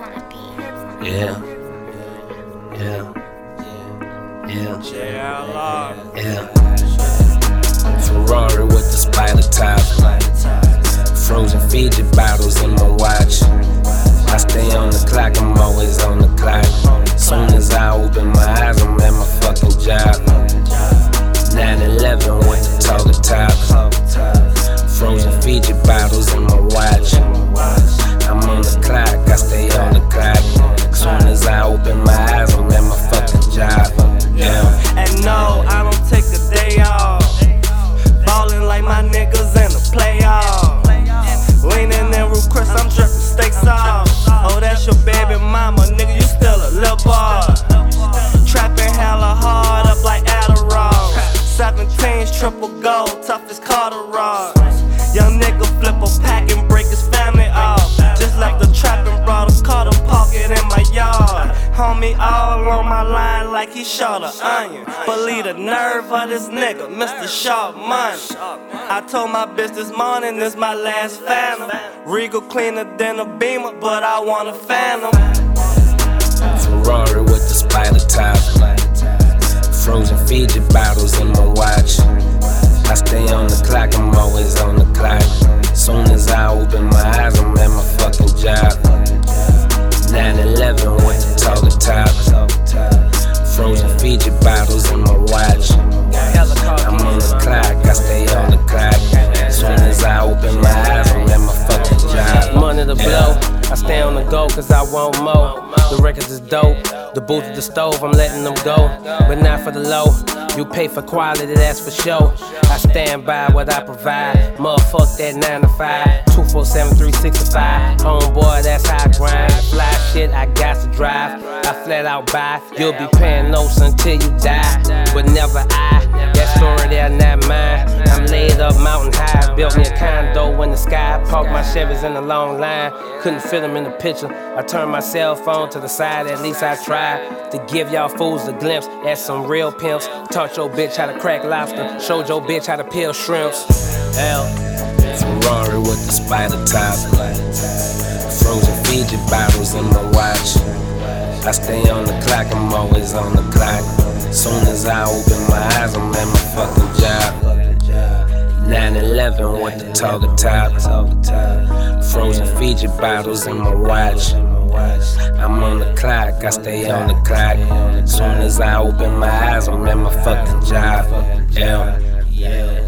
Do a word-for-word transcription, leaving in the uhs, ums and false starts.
Yeah. Yeah. Yeah. Yeah. Ferrari with the spider top. Frozen Fiji bottles in my watch. I stay on the clock, I'm always on the clock. Soon as I open my eyes, I'm at my fucking job. nine eleven with the taller top. Frozen Fiji bottles in my watch. I'm on the clock, I stay on the clock. Soon as I open my eyes, I'm at my fucking job. Yeah. And no, I don't take a day off. Ballin' like my niggas in the playoffs. Leanin' in Ruth Chris, I'm drippin' steak sauce. Oh, that's your baby mama, nigga, you still a lil' boy. Trappin' hella hard up like Adderall. seventeens, triple gold, tough as Carter rod. Young nigga flip a pack and break his family off. Just left the trap and brought a Carter pocket in my yard. Homie all on my line like he shot an onion. Believe the nerve of this nigga, Mister Sharp Money. I told my bitch this morning this my last phantom. Regal cleaner than a Beamer, but I want a Phantom. Ferrari with the spider top. Frozen Fiji bottles in my watch. I stay on the clock, I'm always on the clock. Soon as I open my eyes, I'm at my fucking job. nine eleven with the taller top. Frozen Fiji bottles in my watch. I'm on the clock, I stay on the clock. Soon as I open my eyes, I'm at my fucking job. Money to blow, I stay on the go cause I want more. The records is dope, the booth is the stove, I'm letting them go. But not for the low, you pay for quality, that's for sure. I stand by what I provide, motherfuck that nine to five. two four seven, three sixty-five, homeboy, that's how I grind. Fly shit, I got to drive, I flat out buy. You'll be paying notes until you die, but never I. That story there, not mine. I'm laid up mountain high, built me a condo in the sky. Parked my Chevys in a long line, couldn't fit them in the picture. I turned my cell phone to the side, at least I tried to give y'all fools a glimpse at some real pimps. Taught your bitch how to crack lobster, showed your bitch how to peel shrimps. L. Ferrari with the spider top. Frozen Fiji bottles in my watch. I stay on the clock, I'm always on the clock. Soon as I open my eyes, I'm at my fucking job. nine eleven with the taller top. Frozen Fiji bottles in my watch. I'm on the clock, I stay on the clock. Soon as I open my eyes, I'm at my fucking job. Yeah.